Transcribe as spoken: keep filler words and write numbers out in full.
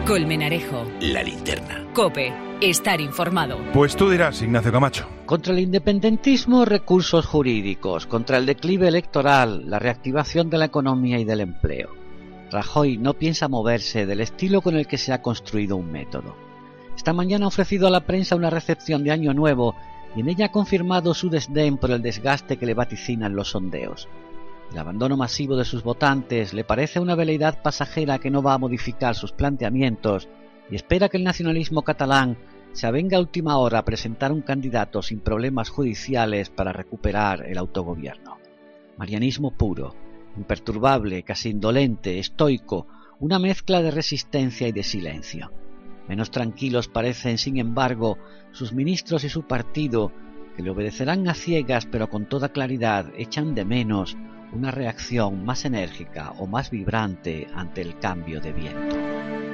Colmenarejo. La Linterna. COPE. Estar informado. Pues tú dirás, Ignacio Camacho. Contra el independentismo, recursos jurídicos. Contra el declive electoral, la reactivación de la economía y del empleo. Rajoy no piensa moverse del estilo con el que se ha construido un método. Esta mañana ha ofrecido a la prensa una recepción de Año Nuevo y en ella ha confirmado su desdén por el desgaste que le vaticinan los sondeos. El abandono masivo de sus votantes le parece una veleidad pasajera que no va a modificar sus planteamientos y espera que el nacionalismo catalán se avenga a última hora a presentar un candidato sin problemas judiciales para recuperar el autogobierno. Marianismo puro, imperturbable, casi indolente, estoico, una mezcla de resistencia y de silencio. Menos tranquilos parecen, sin embargo, sus ministros y su partido, que le obedecerán a ciegas pero con toda claridad echan de menos una reacción más enérgica o más vibrante ante el cambio de viento.